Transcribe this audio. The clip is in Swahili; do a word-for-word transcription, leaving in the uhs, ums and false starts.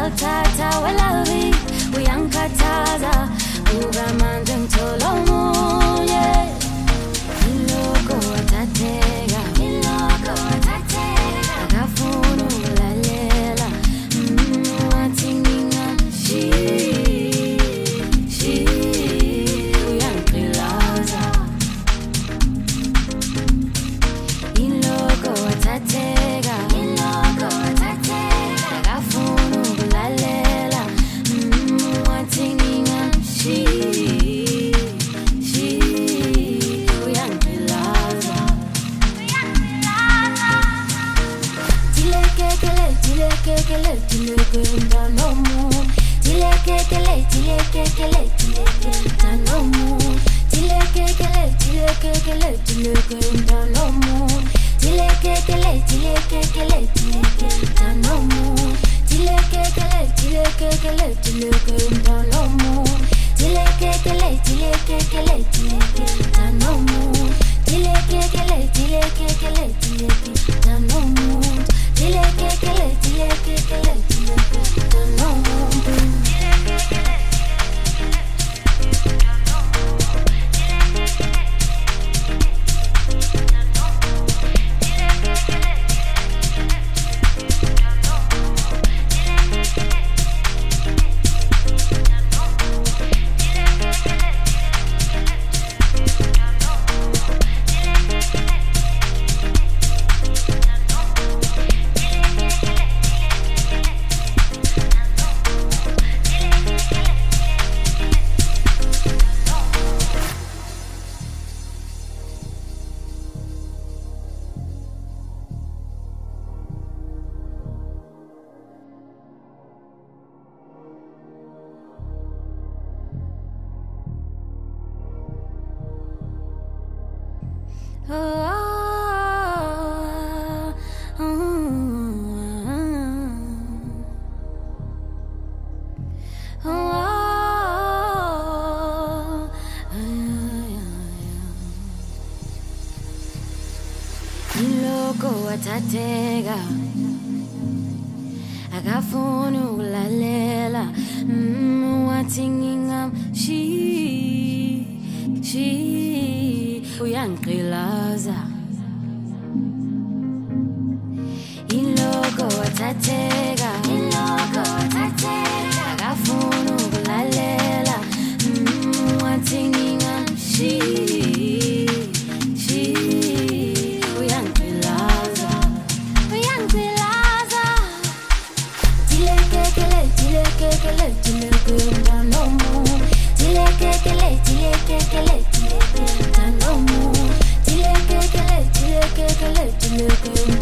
uyalithatha welavi uyangikhathaza buka manje ngithola omunye iloko wathatheka iloko wathatheka akafuna ukulalela wathi ngingashiyi shiyi uyangiqilaza iloko wathatheka iloko wathatheka akafuna ukulalela wathi ngingashiyi shiyi uyangiqilaza dilekekele dilekekele dileke mntanomu dilekekele dilekekele dileke mntanomu dilekekele dilekekele dileke mntanomu dilekekele dilekekele dileke mntanomu dilekekele dilekekele dileke mntanomu dilekekele dilekekele dileke mntanomu dilekekele dilekekele dileke mntanomu dilekekele dilekekele dileke mntanomu iloko wathatheka akafuna ukulalela wathi ngingamshiyi shiyi uyangiqilaza iloko wathatheka iloko wathatheka akafuna ukulalela wathi ngingamshiyi shiyi uyangiqilaza uyangiqilaza dilekekele dilekekele dileke mntanomu dilekekele dilekekele dileke mntanomu dilekekele dilekekele dileke